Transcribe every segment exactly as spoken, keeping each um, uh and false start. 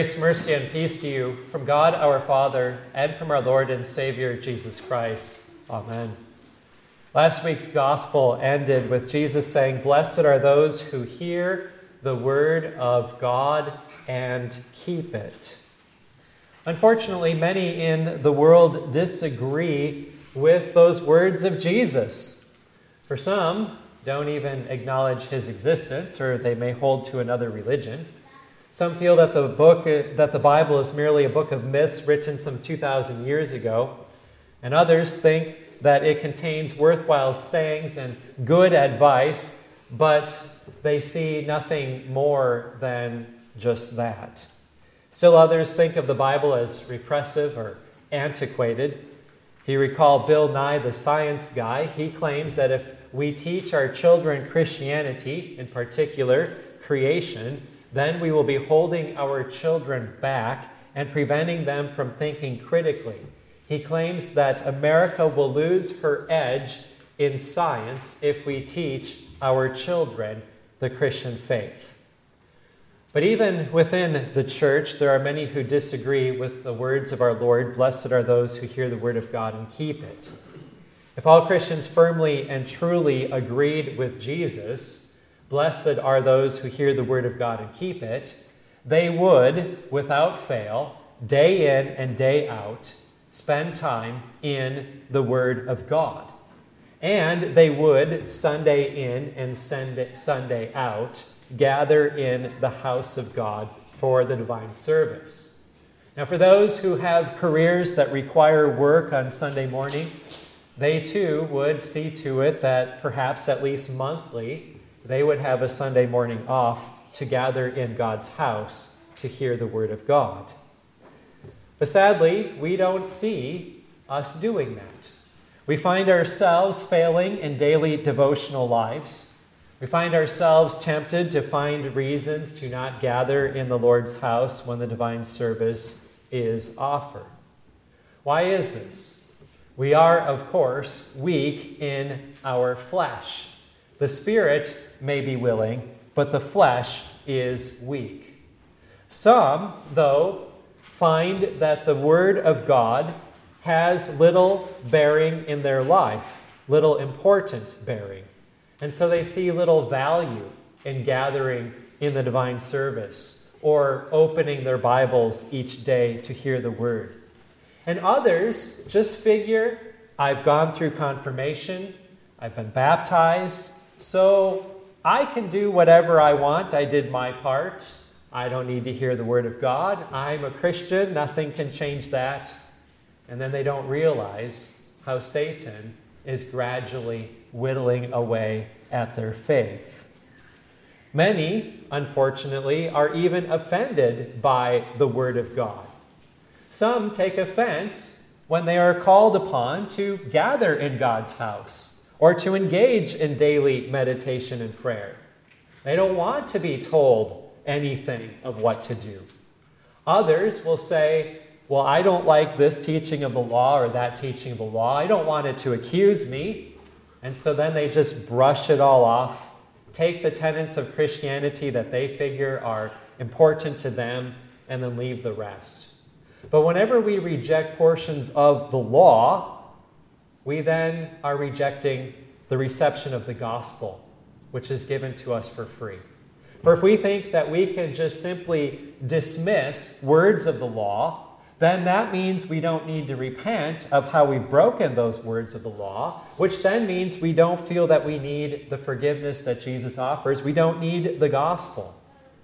Grace, mercy, and peace to you from God our Father and from our Lord and Savior Jesus Christ. Amen. Last week's gospel ended with Jesus saying, "Blessed are those who hear the word of God and keep it." Unfortunately, many in the world disagree with those words of Jesus. For some, don't even acknowledge his existence, or they may hold to another religion. Some feel that the book, that the Bible is merely a book of myths written some two thousand years ago, and others think that it contains worthwhile sayings and good advice, but they see nothing more than just that. Still others think of the Bible as repressive or antiquated. If you recall Bill Nye, the science guy, he claims that if we teach our children Christianity, in particular creation, then we will be holding our children back and preventing them from thinking critically. He claims that America will lose her edge in science if we teach our children the Christian faith. But even within the church, there are many who disagree with the words of our Lord, "Blessed are those who hear the word of God and keep it." If all Christians firmly and truly agreed with Jesus, "Blessed are those who hear the word of God and keep it," they would, without fail, day in and day out, spend time in the word of God. And they would, Sunday in and Sunday out, gather in the house of God for the divine service. Now, for those who have careers that require work on Sunday morning, they too would see to it that perhaps at least monthly, they would have a Sunday morning off to gather in God's house to hear the word of God. But sadly, we don't see us doing that. We find ourselves failing in daily devotional lives. We find ourselves tempted to find reasons to not gather in the Lord's house when the divine service is offered. Why is this? We are, of course, weak in our flesh. The spirit may be willing, but the flesh is weak. Some, though, find that the word of God has little bearing in their life, little important bearing. And so they see little value in gathering in the divine service or opening their Bibles each day to hear the word. And others just figure, I've gone through confirmation, I've been baptized, so I can do whatever I want. I did my part. I don't need to hear the word of God. I'm a Christian. Nothing can change that. And then they don't realize how Satan is gradually whittling away at their faith. Many, unfortunately, are even offended by the word of God. Some take offense when they are called upon to gather in God's house or to engage in daily meditation and prayer. They don't want to be told anything of what to do. Others will say, well, I don't like this teaching of the law or that teaching of the law. I don't want it to accuse me. And so then they just brush it all off, take the tenets of Christianity that they figure are important to them, and then leave the rest. But whenever we reject portions of the law, we then are rejecting the reception of the gospel, which is given to us for free. For if we think that we can just simply dismiss words of the law, then that means we don't need to repent of how we've broken those words of the law, which then means we don't feel that we need the forgiveness that Jesus offers. We don't need the gospel.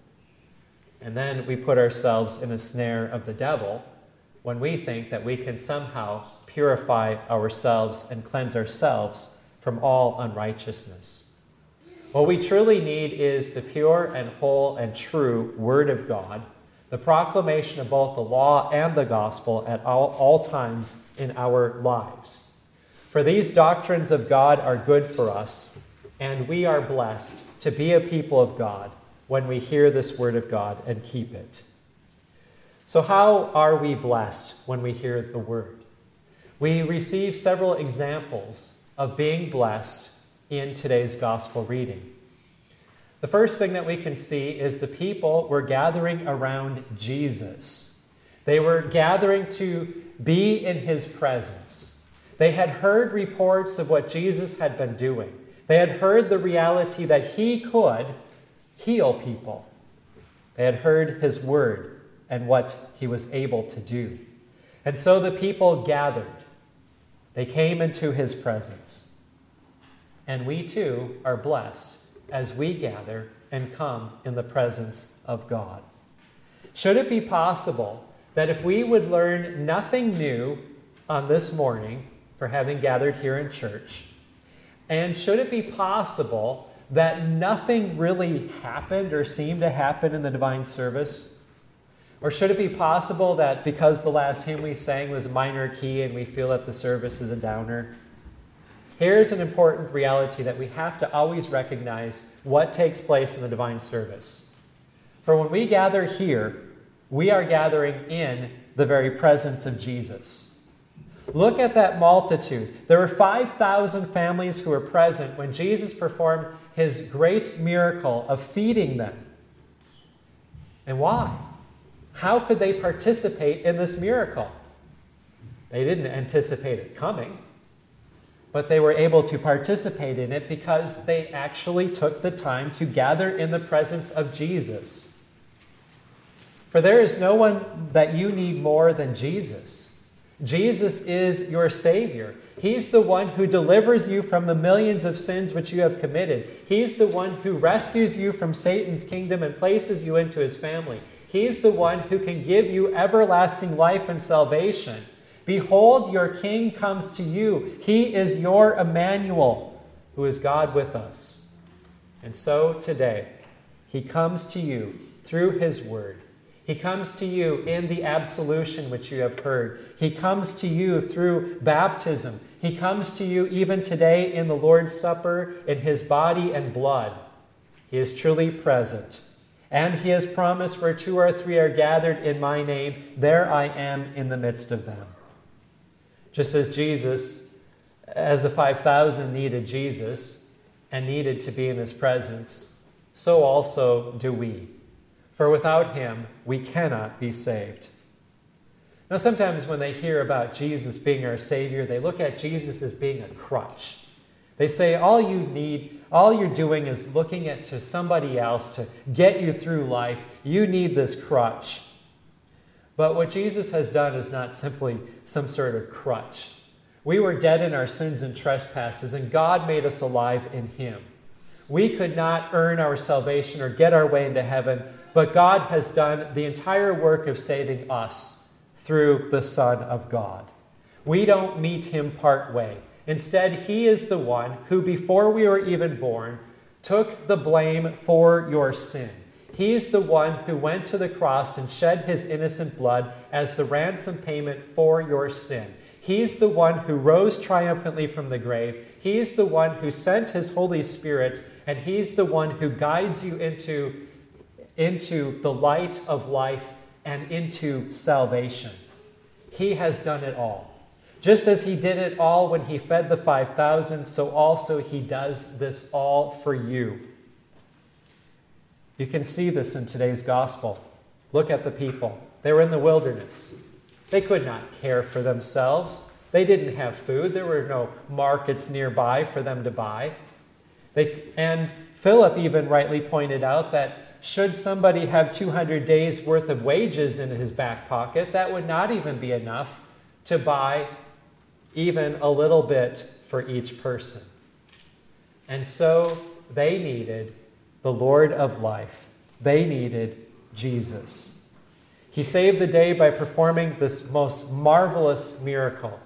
And then we put ourselves in a snare of the devil when we think that we can somehow purify ourselves and cleanse ourselves from all unrighteousness. What we truly need is the pure and whole and true Word of God, the proclamation of both the law and the gospel at all, all times in our lives. For these doctrines of God are good for us, and we are blessed to be a people of God when we hear this Word of God and keep it. So how are we blessed when we hear the Word? We receive several examples of being blessed in today's gospel reading. The first thing that we can see is the people were gathering around Jesus. They were gathering to be in his presence. They had heard reports of what Jesus had been doing. They had heard the reality that he could heal people. They had heard his word and what he was able to do. And so the people gathered. They came into his presence. And we too are blessed as we gather and come in the presence of God. Should it be possible that if we would learn nothing new on this morning for having gathered here in church, and should it be possible that nothing really happened or seemed to happen in the divine service? Or should it be possible that because the last hymn we sang was a minor key and we feel that the service is a downer? Here's an important reality that we have to always recognize what takes place in the divine service. For when we gather here, we are gathering in the very presence of Jesus. Look at that multitude. There were five thousand families who were present when Jesus performed his great miracle of feeding them. And why? How could they participate in this miracle? They didn't anticipate it coming, but they were able to participate in it because they actually took the time to gather in the presence of Jesus. For there is no one that you need more than Jesus. Jesus is your Savior. He's the one who delivers you from the millions of sins which you have committed. He's the one who rescues you from Satan's kingdom and places you into his family. He's the one who can give you everlasting life and salvation. Behold, your King comes to you. He is your Emmanuel, who is God with us. And so today, he comes to you through his word. He comes to you in the absolution which you have heard. He comes to you through baptism. He comes to you even today in the Lord's Supper, in his body and blood. He is truly present. And he has promised, where two or three are gathered in my name, there I am in the midst of them. Just as Jesus, as the five thousand needed Jesus and needed to be in his presence, so also do we. For without him, we cannot be saved. Now, sometimes when they hear about Jesus being our Savior, they look at Jesus as being a crutch. They say all you need, all you're doing is looking at to somebody else to get you through life. You need this crutch. But what Jesus has done is not simply some sort of crutch. We were dead in our sins and trespasses, and God made us alive in him. We could not earn our salvation or get our way into heaven, but God has done the entire work of saving us through the Son of God. We don't meet him part way. Instead, he is the one who, before we were even born, took the blame for your sin. He is the one who went to the cross and shed his innocent blood as the ransom payment for your sin. He's the one who rose triumphantly from the grave. He's the one who sent his Holy Spirit, and he's the one who guides you into, into the light of life and into salvation. He has done it all. Just as he did it all when he fed the five thousand, so also he does this all for you. You can see this in today's gospel. Look at the people. They were in the wilderness. They could not care for themselves. They didn't have food. There were no markets nearby for them to buy. They, and Philip even rightly pointed out that should somebody have two hundred days worth of wages in his back pocket, that would not even be enough to buy even a little bit for each person. And so they needed the Lord of life. They needed Jesus. He saved the day by performing this most marvelous miracle.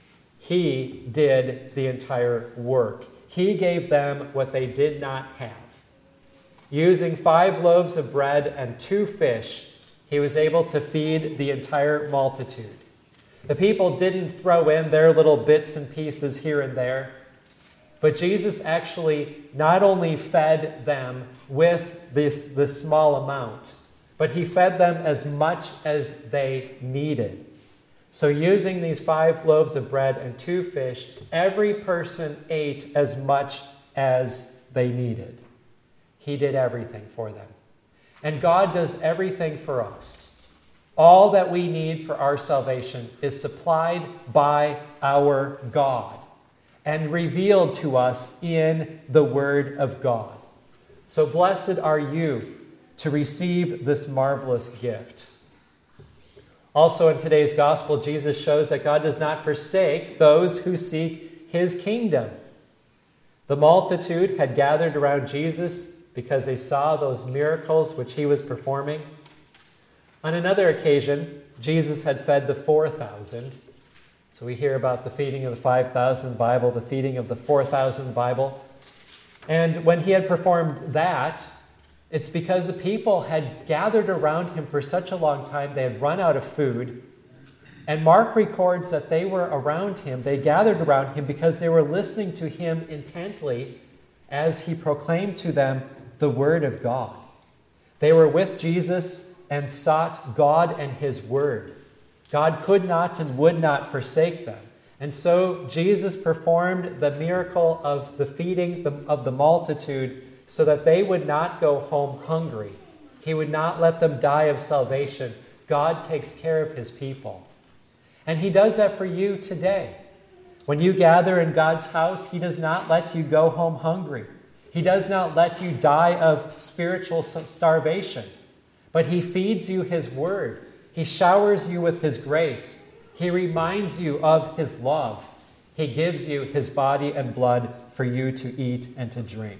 He did the entire work. He gave them what they did not have. Using five loaves of bread and two fish, he was able to feed the entire multitude. The people didn't throw in their little bits and pieces here and there, but Jesus actually not only fed them with this, this small amount, but he fed them as much as they needed. So using these five loaves of bread and two fish, every person ate as much as they needed. he did everything for them. And God does everything for us. All that we need for our salvation is supplied by our God and revealed to us in the Word of God. So blessed are you to receive this marvelous gift. Also in today's gospel, Jesus shows that God does not forsake those who seek his kingdom. The multitude had gathered around Jesus because they saw those miracles which he was performing. On another occasion, Jesus had fed the four thousand. So we hear about the feeding of the five thousand Bible, the feeding of the four thousand Bible. And when he had performed that, it's because the people had gathered around him for such a long time, they had run out of food. And Mark records that they were around him, they gathered around him because they were listening to him intently as he proclaimed to them the word of God. They were with Jesus and sought God and his word. God could not and would not forsake them. And so Jesus performed the miracle of the feeding of the multitude so that they would not go home hungry. He would not let them die of salvation. God takes care of his people. And he does that for you today. When you gather in God's house, he does not let you go home hungry. He does not let you die of spiritual starvation. But he feeds you his word. He showers you with his grace. He reminds you of his love. He gives you his body and blood for you to eat and to drink.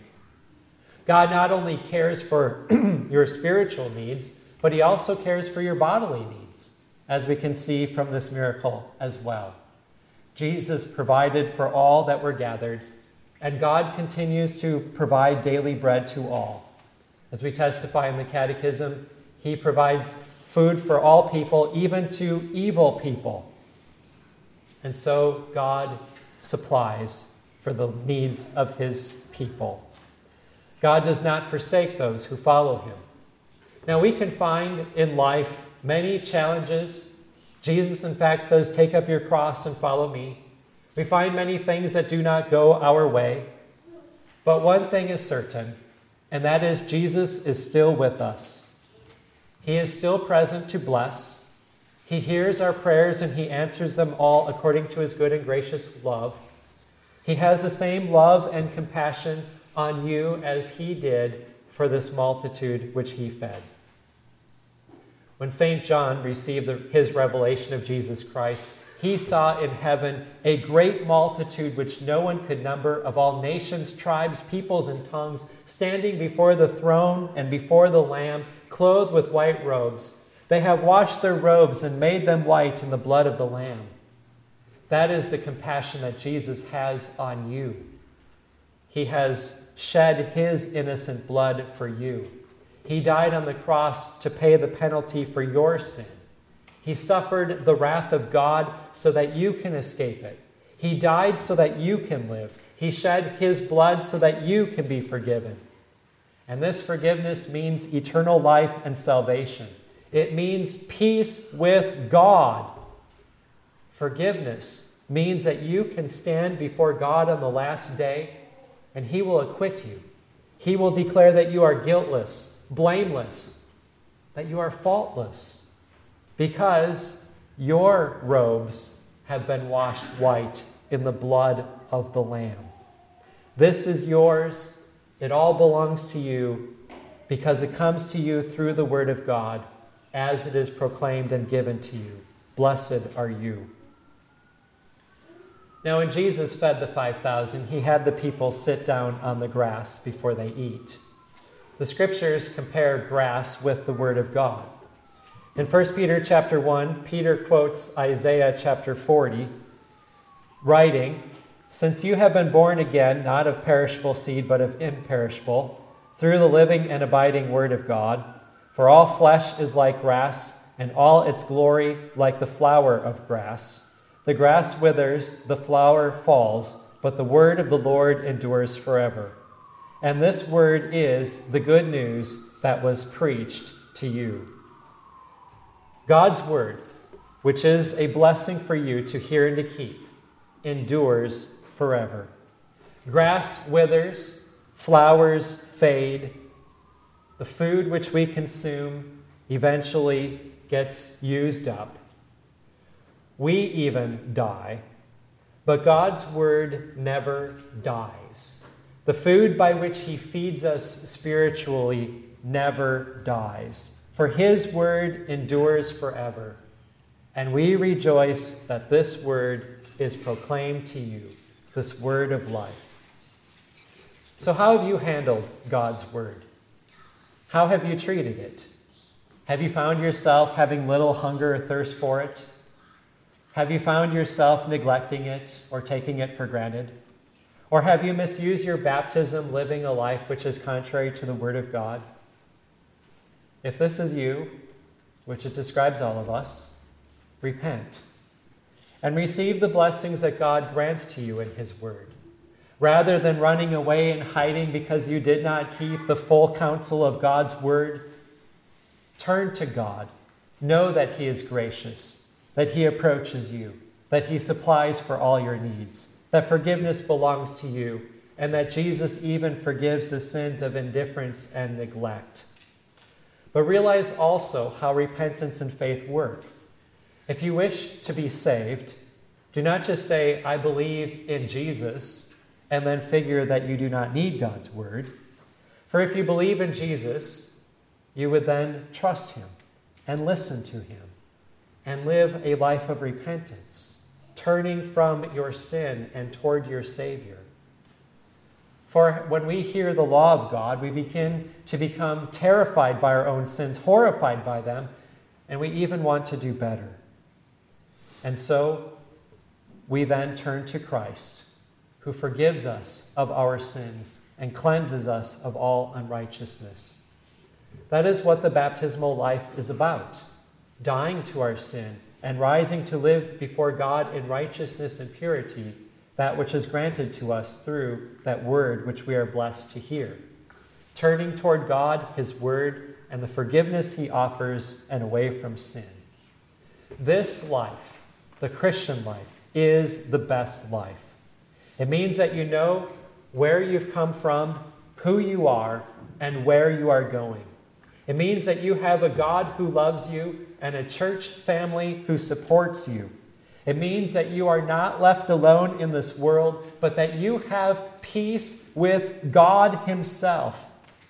God not only cares for your spiritual needs, but he also cares for your bodily needs, as we can see from this miracle as well. Jesus provided for all that were gathered, and God continues to provide daily bread to all. As we testify in the Catechism, he provides food for all people, even to evil people. And so God supplies for the needs of his people. God does not forsake those who follow him. Now, we can find in life many challenges. Jesus, in fact, says, take up your cross and follow me. We find many things that do not go our way. But one thing is certain, and that is Jesus is still with us. He is still present to bless. He hears our prayers and he answers them all according to his good and gracious love. He has the same love and compassion on you as he did for this multitude which he fed. When Saint John received the, his revelation of Jesus Christ, he saw in heaven a great multitude which no one could number, of all nations, tribes, peoples, and tongues, standing before the throne and before the Lamb, clothed with white robes. They have washed their robes and made them white in the blood of the Lamb. That is the compassion that Jesus has on you. He has shed his innocent blood for you. He died on the cross to pay the penalty for your sin. He suffered the wrath of God so that you can escape it. He died so that you can live. He shed his blood so that you can be forgiven. And this forgiveness means eternal life and salvation. It means peace with God. Forgiveness means that you can stand before God on the last day and he will acquit you. He will declare that you are guiltless, blameless, that you are faultless, because your robes have been washed white in the blood of the Lamb. This is yours. It all belongs to you because it comes to you through the word of God as it is proclaimed and given to you. Blessed are you. Now, when Jesus fed the five thousand, he had the people sit down on the grass before they eat. The scriptures compare grass with the word of God. In First Peter chapter one, Peter quotes Isaiah chapter forty, writing, "Since you have been born again, not of perishable seed, but of imperishable, through the living and abiding word of God, for all flesh is like grass, and all its glory like the flower of grass. The grass withers, the flower falls, but the word of the Lord endures forever. And this word is the good news that was preached to you." God's word, which is a blessing for you to hear and to keep, endures forever. Grass withers, flowers fade, the food which we consume eventually gets used up. We even die, but God's word never dies. The food by which he feeds us spiritually never dies, for his word endures forever. And we rejoice that this word is proclaimed to you, this word of life. So how have you handled God's word? How have you treated it? Have you found yourself having little hunger or thirst for it? Have you found yourself neglecting it or taking it for granted? Or have you misused your baptism living a life which is contrary to the word of God? If this is you, which it describes all of us, repent and receive the blessings that God grants to you in his word. Rather than running away and hiding because you did not keep the full counsel of God's word, turn to God. Know that he is gracious, that he approaches you, that he supplies for all your needs, that forgiveness belongs to you, and that Jesus even forgives the sins of indifference and neglect. But realize also how repentance and faith work. If you wish to be saved, do not just say, I believe in Jesus, and then figure that you do not need God's word. For if you believe in Jesus, you would then trust him and listen to him and live a life of repentance, turning from your sin and toward your Savior. For when we hear the law of God, we begin to become terrified by our own sins, horrified by them, and we even want to do better. And so we then turn to Christ, who forgives us of our sins and cleanses us of all unrighteousness. That is what the baptismal life is about, dying to our sin and rising to live before God in righteousness and purity, that which is granted to us through that word which we are blessed to hear. Turning toward God, his word, and the forgiveness he offers, and away from sin. This life, the Christian life, is the best life. It means that you know where you've come from, who you are, and where you are going. It means that you have a God who loves you and a church family who supports you. It means that you are not left alone in this world, but that you have peace with God himself.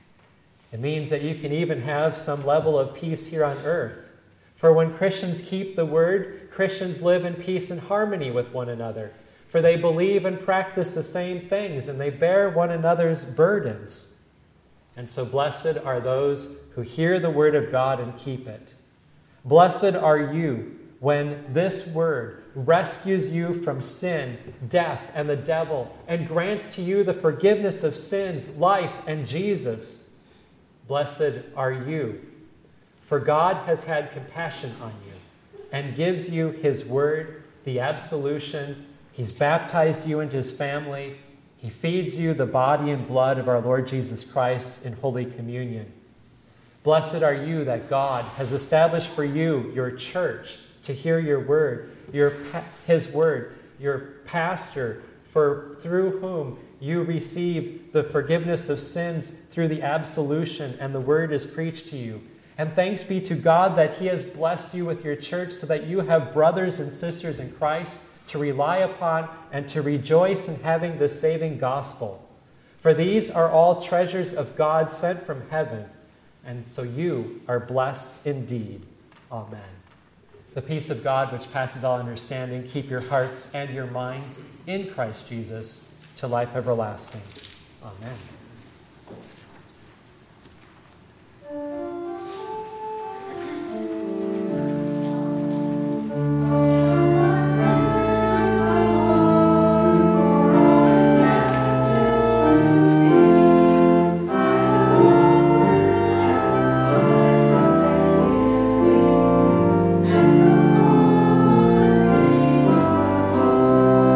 It means that you can even have some level of peace here on earth. For when Christians keep the word, Christians live in peace and harmony with one another. For they believe and practice the same things, and they bear one another's burdens. And so blessed are those who hear the word of God and keep it. Blessed are you when this word rescues you from sin, death, and the devil, and grants to you the forgiveness of sins, life, and Jesus. Blessed are you, for God has had compassion on you and gives you his word, the absolution. He's baptized you into his family. He feeds you the body and blood of our Lord Jesus Christ in Holy Communion. Blessed are you that God has established for you your church to hear your word, your his word, your pastor, for through whom you receive the forgiveness of sins through the absolution, and the word is preached to you. And thanks be to God that he has blessed you with your church so that you have brothers and sisters in Christ to rely upon and to rejoice in having the saving gospel. For these are all treasures of God sent from heaven, and so you are blessed indeed. Amen. The peace of God, which passes all understanding, keep your hearts and your minds in Christ Jesus to life everlasting. Amen.